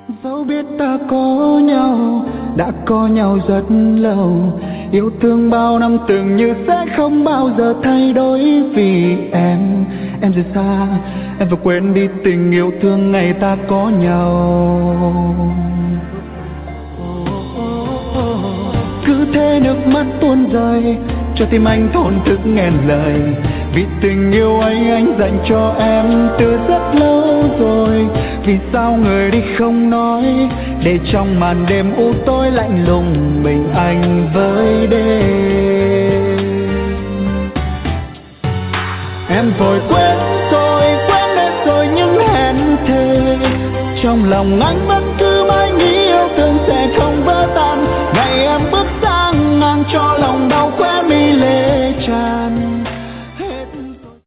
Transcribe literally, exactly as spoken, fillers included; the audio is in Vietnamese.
Dẫu biết ta có nhau, đã có nhau rất lâu, yêu thương bao năm tưởng như sẽ không bao giờ thay đổi. Vì em, em rời xa, em vừa quên đi tình yêu thương ngày ta có nhau. Cứ thế nước mắt tuôn rơi, cho tim anh thổn thức nghẹn lời. Vì tình yêu ấy anh dành cho em từ rất lâu rồi. Vì sao người đi không nói, để trong màn đêm u tối lạnh lùng mình anh với đêm. Em vội quên rồi, quên hết rồi những hẹn thề, trong lòng anh vẫn